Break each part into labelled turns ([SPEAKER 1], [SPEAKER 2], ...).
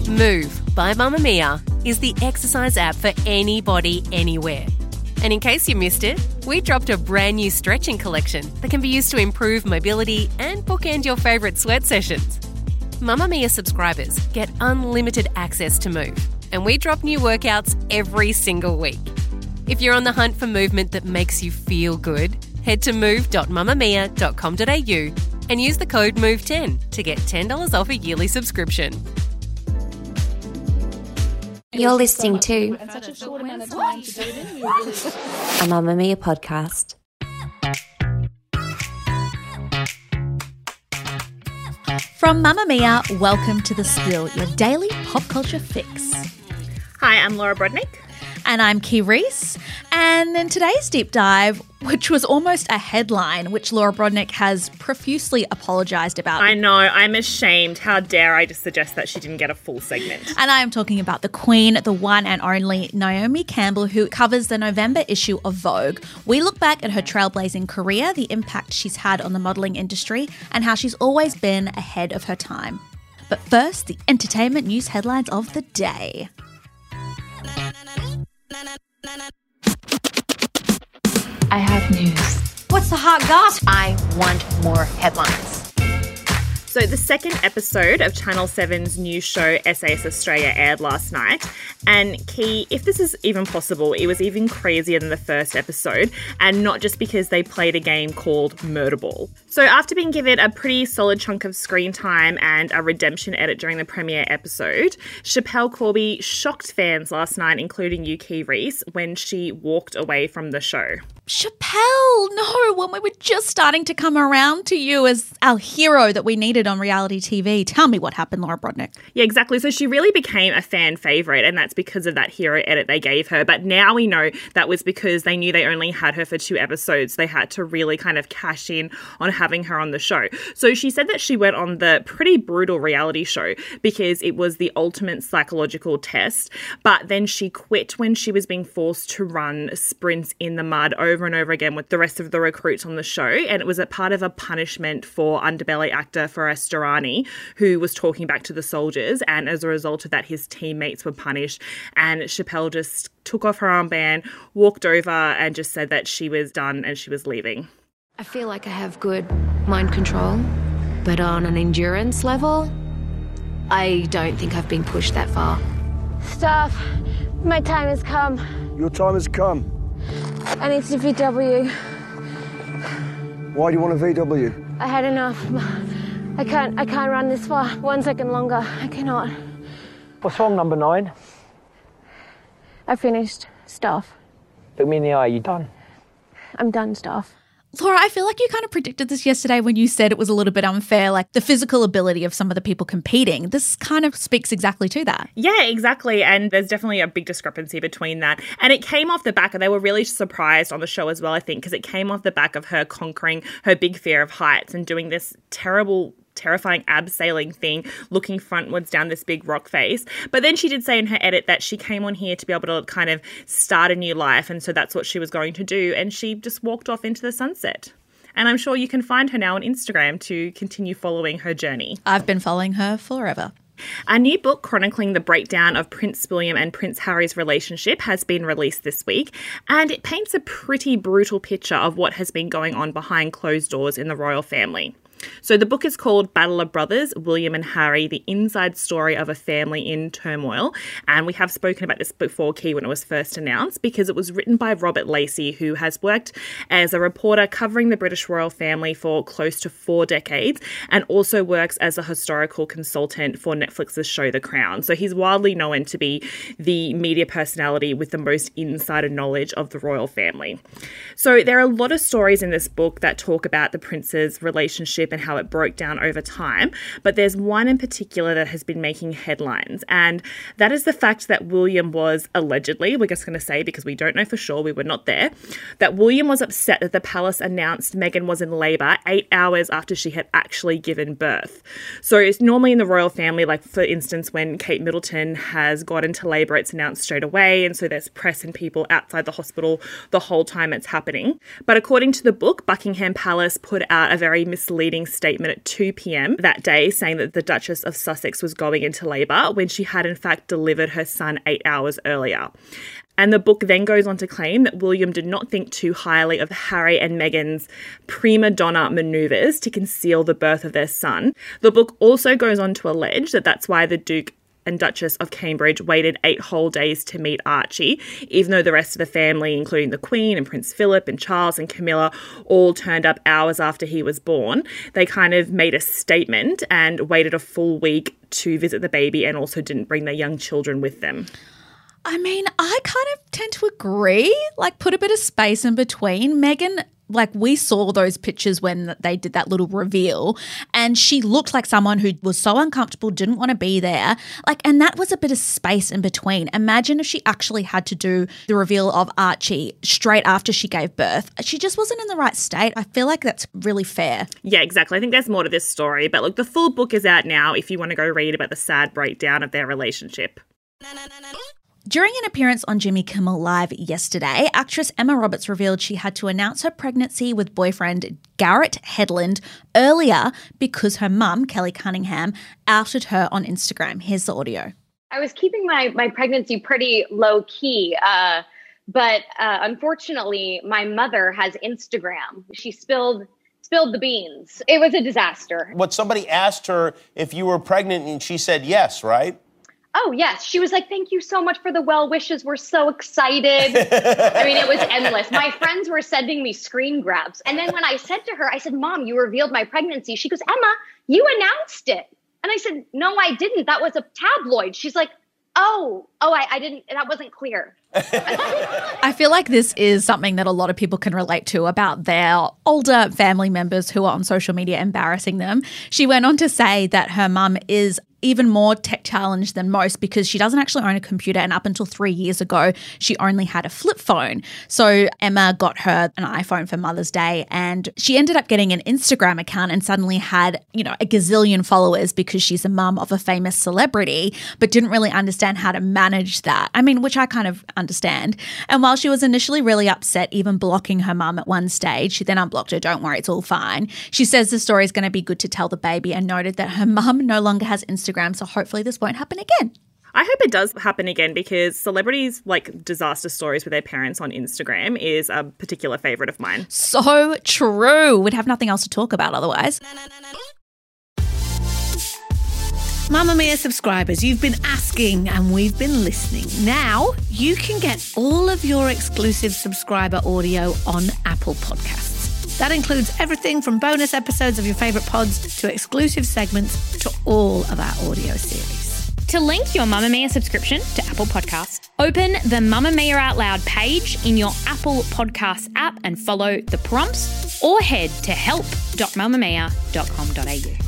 [SPEAKER 1] Move by Mamamia is the exercise app for anybody, anywhere. And in case you missed it, we dropped a brand new stretching collection that can be used to improve mobility and bookend your favourite sweat sessions. Mamamia subscribers get unlimited access to Move, and we drop new workouts every single week. If you're on the hunt for movement that makes you feel good, head to move.mamamia.com.au and use the code MOVE10 to get $10 off a yearly subscription.
[SPEAKER 2] You're listening to
[SPEAKER 3] and such a short amount of time to do it in.
[SPEAKER 2] a Mamamia podcast.
[SPEAKER 3] From Mamamia, welcome to The Spill, your daily pop culture fix.
[SPEAKER 4] Hi, I'm Laura Brodnick.
[SPEAKER 3] And I'm Kee Reese. And in today's deep dive, which was almost a headline, which Laura Brodnick has profusely apologised about.
[SPEAKER 4] I know, I'm ashamed. How dare I just suggest that she didn't get a full segment.
[SPEAKER 3] And I am talking about the Queen, the one and only Naomi Campbell, who covers the November issue of Vogue. We look back at her trailblazing career, the impact she's had on the modelling industry, and how she's always been ahead of her time. But first, the entertainment news headlines of the day.
[SPEAKER 5] I have news.
[SPEAKER 2] What's the hot gossip? I want more headlines.
[SPEAKER 4] So the second episode of Channel 7's new show SAS Australia aired last night. And Kee, if this is even possible, it was even crazier than the first episode, and not just because they played a game called Murderball. So after being given a pretty solid chunk of screen time and a redemption edit during the premiere episode, Schapelle Corby shocked fans last night, including you, Kee Reese, when she walked away from the show.
[SPEAKER 3] Schapelle, no, when we were just starting to come around to you as our hero that we needed on reality TV. Tell me what happened, Laura Brodnick.
[SPEAKER 4] Yeah, exactly. So she really became a fan favourite, and that's because of that hero edit they gave her. But now we know that was because they knew they only had her for 2 episodes. They had to really kind of cash in on having her on the show. So she said that she went on the pretty brutal reality show because it was the ultimate psychological test. But then she quit when she was being forced to run sprints in the mud over and over again with the rest of the recruits on the show, and it was a part of a punishment for Underbelly actor Forrest Durrani, who was talking back to the soldiers, and as a result of that his teammates were punished, and Schapelle just took off her armband, walked over and just said that she was done and she was leaving.
[SPEAKER 2] I feel like I have good mind control, but on an endurance level, I don't think I've been pushed that far.
[SPEAKER 6] Staff, my time has come.
[SPEAKER 7] Your time has come.
[SPEAKER 6] I need to VW.
[SPEAKER 7] Why do you want a VW?
[SPEAKER 6] I had enough. I can't run this far. 1 second longer. I cannot.
[SPEAKER 8] What's wrong, number 9?
[SPEAKER 6] I finished. Staff.
[SPEAKER 8] Look me in the eye, you done?
[SPEAKER 6] I'm done, staff.
[SPEAKER 3] Laura, I feel like you kind of predicted this yesterday when you said it was a little bit unfair, like the physical ability of some of the people competing. This kind of speaks exactly to that.
[SPEAKER 4] Yeah, exactly. And there's definitely a big discrepancy between that. And it came off the back, and they were really surprised on the show as well, I think, because it came off the back of her conquering her big fear of heights and doing this terrifying abseiling thing, looking frontwards down this big rock face. But then she did say in her edit that she came on here to be able to kind of start a new life, and so that's what she was going to do, and she just walked off into the sunset. And I'm sure you can find her now on Instagram to continue following her journey.
[SPEAKER 3] I've been following her forever.
[SPEAKER 4] A new book chronicling the breakdown of Prince William and Prince Harry's relationship has been released this week, and it paints a pretty brutal picture of what has been going on behind closed doors in the royal family. So the book is called Battle of Brothers, William and Harry, the inside story of a family in turmoil. And we have spoken about this before, Kee, when it was first announced, because it was written by Robert Lacey, who has worked as a reporter covering the British royal family for close to 4 decades, and also works as a historical consultant for Netflix's show The Crown. So he's widely known to be the media personality with the most insider knowledge of the royal family. So there are a lot of stories in this book that talk about the prince's relationship and how it broke down over time, but there's one in particular that has been making headlines, and that is the fact that William was allegedly, we're just going to say because we don't know for sure, we were not there, that William was upset that the palace announced Meghan was in labour 8 hours after she had actually given birth. So it's normally in the royal family, like for instance when Kate Middleton has got into labour, it's announced straight away, and so there's press and people outside the hospital the whole time it's happening. But according to the book, Buckingham Palace put out a very misleading misleading statement at 2 p.m. that day saying that the Duchess of Sussex was going into labour when she had in fact delivered her son 8 hours earlier. And the book then goes on to claim that William did not think too highly of Harry and Meghan's prima donna manoeuvres to conceal the birth of their son. The book also goes on to allege that that's why the Duke and Duchess of Cambridge waited 8 whole days to meet Archie, even though the rest of the family, including the Queen and Prince Philip and Charles and Camilla, all turned up hours after he was born. They kind of made a statement and waited a full week to visit the baby and also didn't bring their young children with them.
[SPEAKER 3] I mean, I kind of tend to agree, like put a bit of space in between. Meghan, like we saw those pictures when they did that little reveal and she looked like someone who was so uncomfortable, didn't want to be there. Like, and that was a bit of space in between. Imagine if she actually had to do the reveal of Archie straight after she gave birth. She just wasn't in the right state. I feel like that's really fair.
[SPEAKER 4] Yeah, exactly. I think there's more to this story. But look, the full book is out now if you want to go read about the sad breakdown of their relationship.
[SPEAKER 3] During an appearance on Jimmy Kimmel Live yesterday, actress Emma Roberts revealed she had to announce her pregnancy with boyfriend Garrett Hedlund earlier because her mum, Kelly Cunningham, outed her on Instagram. Here's the audio.
[SPEAKER 9] I was keeping my pregnancy pretty low key, but unfortunately, my mother has Instagram. She spilled the beans. It was a disaster.
[SPEAKER 10] What, somebody asked her if you were pregnant and she said yes, right?
[SPEAKER 9] Oh, yes. She was like, thank you so much for the well wishes. We're so excited. I mean, it was endless. My friends were sending me screen grabs. And then when I said to her, I said, Mom, you revealed my pregnancy. She goes, Emma, you announced it. And I said, no, I didn't. That was a tabloid. She's like, I didn't. That wasn't clear.
[SPEAKER 3] I feel like this is something that a lot of people can relate to about their older family members who are on social media embarrassing them. She went on to say that her mum is even more tech challenged than most because she doesn't actually own a computer, and up until 3 years ago she only had a flip phone. So Emma got her an iPhone for Mother's Day and she ended up getting an Instagram account and suddenly had, a gazillion followers because she's a mum of a famous celebrity, but didn't really understand how to manage that. I mean, which I kind of understand. And while she was initially really upset, even blocking her mum at one stage, she then unblocked her. Don't worry, it's all fine. She says the story is going to be good to tell the baby and noted that her mum no longer has Instagram, so hopefully this won't happen again.
[SPEAKER 4] I hope it does happen again because celebrities like disaster stories with their parents on Instagram is a particular favourite of mine.
[SPEAKER 3] So true. We'd have nothing else to talk about otherwise.
[SPEAKER 11] Mamamia subscribers, you've been asking and we've been listening. Now you can get all of your exclusive subscriber audio on Apple Podcasts. That includes everything from bonus episodes of your favourite pods to exclusive segments to all of our audio series.
[SPEAKER 12] To link your Mamamia subscription to Apple Podcasts, open the Mamamia Out Loud page in your Apple Podcasts app and follow the prompts, or head to help.mamamia.com.au.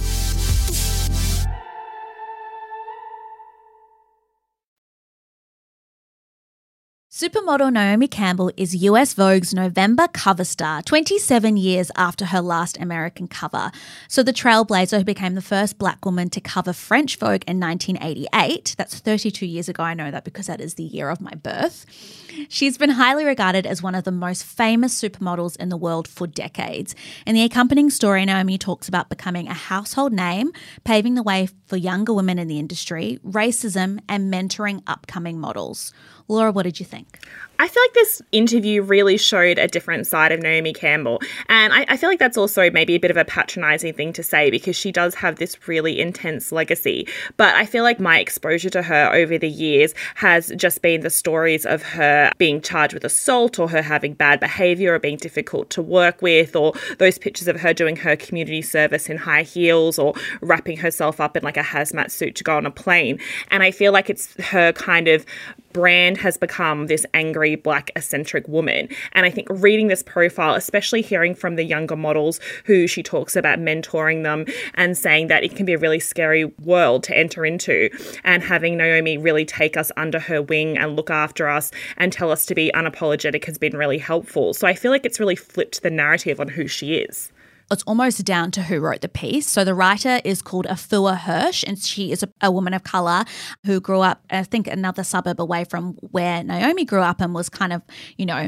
[SPEAKER 3] Supermodel Naomi Campbell is US Vogue's November cover star 27 years after her last American cover. So the trailblazer who became the first black woman to cover French Vogue in 1988, that's 32 years ago, I know that because that is the year of my birth. She's been highly regarded as one of the most famous supermodels in the world for decades. In the accompanying story, Naomi talks about becoming a household name, paving the way for younger women in the industry, racism, and mentoring upcoming models. Laura, what did you think?
[SPEAKER 4] I feel like this interview really showed a different side of Naomi Campbell. And I feel like that's also maybe a bit of a patronising thing to say because she does have this really intense legacy. But I feel like my exposure to her over the years has just been the stories of her being charged with assault or her having bad behaviour or being difficult to work with, or those pictures of her doing her community service in high heels or wrapping herself up in like a hazmat suit to go on a plane. And I feel like it's her kind of brand has become this angry black eccentric woman. And I think reading this profile, especially hearing from the younger models who she talks about mentoring them and saying that it can be a really scary world to enter into, and having Naomi really take us under her wing and look after us and tell us to be unapologetic has been really helpful. So I feel like it's really flipped the narrative on who she is.
[SPEAKER 3] It's almost down to who wrote the piece. So the writer is called Afua Hirsch, and she is a woman of colour who grew up, I think, another suburb away from where Naomi grew up and was kind of,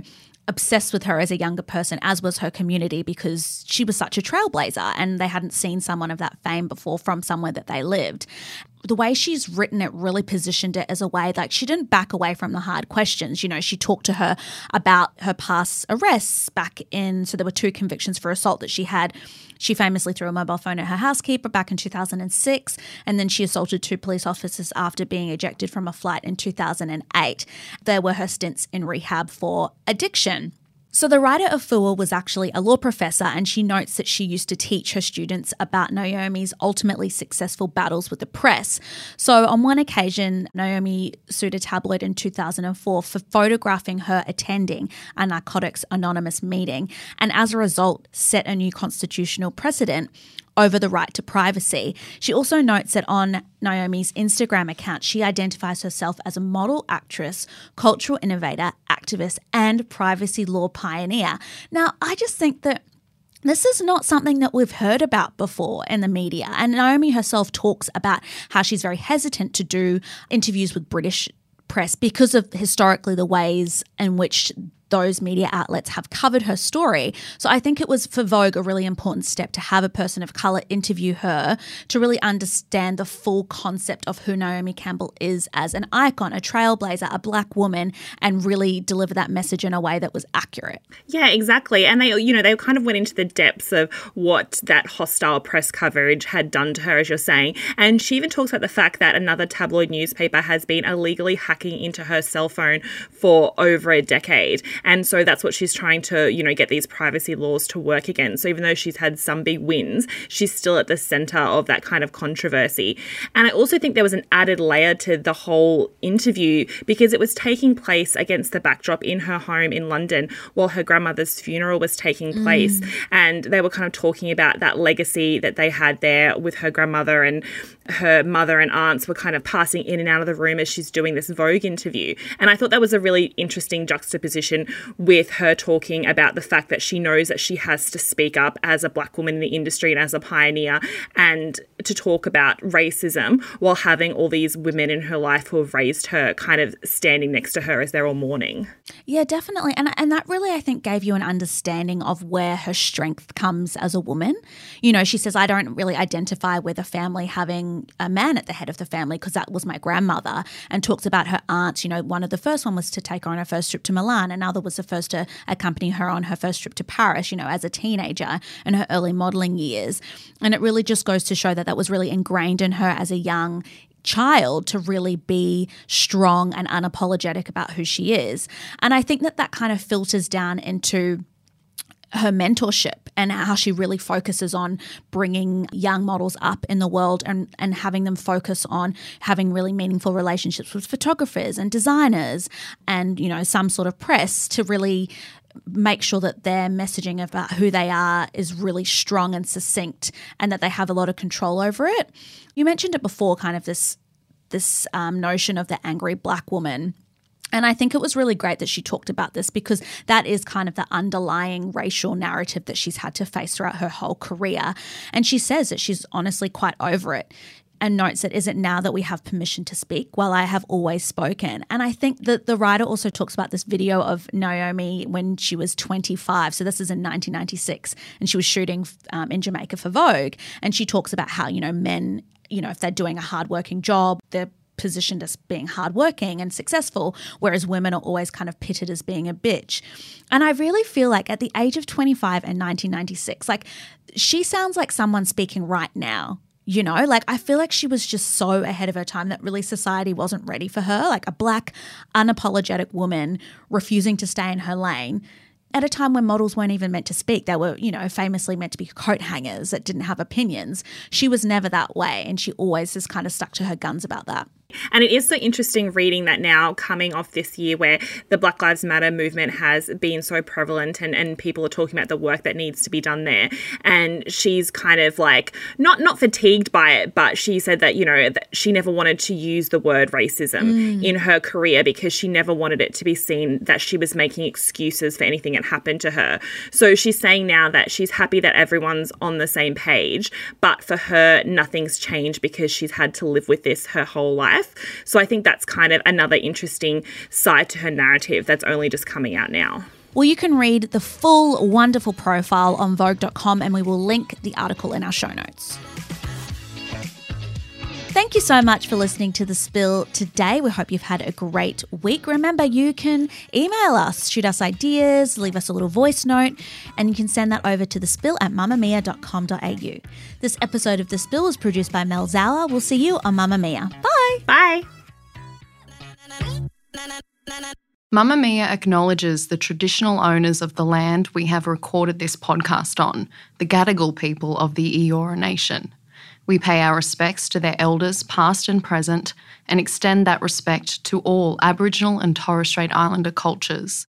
[SPEAKER 3] obsessed with her as a younger person, as was her community, because she was such a trailblazer and they hadn't seen someone of that fame before from somewhere that they lived. The way she's written it really positioned it as a way, like, she didn't back away from the hard questions. You know, she talked to her about her past arrests back in, so there were 2 convictions for assault that she had. She famously threw a mobile phone at her housekeeper back in 2006, and then she assaulted 2 police officers after being ejected from a flight in 2008. There were her stints in rehab for addiction. So the writer of Fool was actually a law professor, and she notes that she used to teach her students about Naomi's ultimately successful battles with the press. So on one occasion, Naomi sued a tabloid in 2004 for photographing her attending a Narcotics Anonymous meeting, and as a result set a new constitutional precedent over the right to privacy. She also notes that on Naomi's Instagram account, she identifies herself as a model, actress, cultural innovator, activist, and privacy law pioneer. Now, I just think that this is not something that we've heard about before in the media. And Naomi herself talks about how she's very hesitant to do interviews with British press because of historically the ways in which those media outlets have covered her story. So I think it was for Vogue a really important step to have a person of colour interview her to really understand the full concept of who Naomi Campbell is as an icon, a trailblazer, a black woman, and really deliver that message in a way that was accurate.
[SPEAKER 4] Yeah, exactly. And they kind of went into the depths of what that hostile press coverage had done to her, as you're saying. And she even talks about the fact that another tabloid newspaper has been illegally hacking into her cell phone for over a decade. And so that's what she's trying to, get these privacy laws to work again. So even though she's had some big wins, she's still at the centre of that kind of controversy. And I also think there was an added layer to the whole interview because it was taking place against the backdrop in her home in London while her grandmother's funeral was taking place. And they were kind of talking about that legacy that they had there with her grandmother, and her mother and aunts were kind of passing in and out of the room as she's doing this Vogue interview. And I thought that was a really interesting juxtaposition with her talking about the fact that she knows that she has to speak up as a black woman in the industry and as a pioneer, and to talk about racism while having all these women in her life who have raised her kind of standing next to her as they're all mourning.
[SPEAKER 3] Yeah, definitely. And that really, I think, gave you an understanding of where her strength comes as a woman. She says, I don't really identify with a family having a man at the head of the family because that was my grandmother, and talks about her aunts. One of the first one was to take her on her first trip to Milan. Another was the first to accompany her on her first trip to Paris, as a teenager in her early modelling years. And it really just goes to show that was really ingrained in her as a young child to really be strong and unapologetic about who she is. And I think that kind of filters down into her mentorship and how she really focuses on bringing young models up in the world and having them focus on having really meaningful relationships with photographers and designers and, some sort of press to really make sure that their messaging about who they are is really strong and succinct and that they have a lot of control over it. You mentioned it before, kind of this notion of the angry black woman. And I think it was really great that she talked about this because that is kind of the underlying racial narrative that she's had to face throughout her whole career. And she says that she's honestly quite over it, and notes that, is it now that we have permission to speak? Well, I have always spoken. And I think that the writer also talks about this video of Naomi when she was 25. So this is in 1996, and she was shooting in Jamaica for Vogue. And she talks about how, men, if they're doing a hardworking job, they're positioned as being hardworking and successful, whereas women are always kind of pitted as being a bitch. And I really feel like at the age of 25 in 1996, she sounds like someone speaking right now. I feel like she was just so ahead of her time that really society wasn't ready for her, like a black, unapologetic woman refusing to stay in her lane at a time when models weren't even meant to speak. They were, famously meant to be coat hangers that didn't have opinions. She was never that way, and she always has kind of stuck to her guns about that.
[SPEAKER 4] And it is so interesting reading that now, coming off this year where the Black Lives Matter movement has been so prevalent and people are talking about the work that needs to be done there. And she's kind of not fatigued by it, but she said that, that she never wanted to use the word racism in her career because she never wanted it to be seen that she was making excuses for anything that happened to her. So she's saying now that she's happy that everyone's on the same page, but for her, nothing's changed because she's had to live with this her whole life. So I think that's kind of another interesting side to her narrative that's only just coming out now.
[SPEAKER 3] Well, you can read the full wonderful profile on Vogue.com, and we will link the article in our show notes. Thank you so much for listening to The Spill today. We hope you've had a great week. Remember, you can email us, shoot us ideas, leave us a little voice note, and you can send that over to thespill@mamamia.com.au. This episode of The Spill was produced by Mel Zauer. We'll see you on Mamamia. Bye.
[SPEAKER 4] Bye.
[SPEAKER 13] Mamamia acknowledges the traditional owners of the land we have recorded this podcast on, the Gadigal people of the Eora Nation. We pay our respects to their elders, past and present, and extend that respect to all Aboriginal and Torres Strait Islander cultures.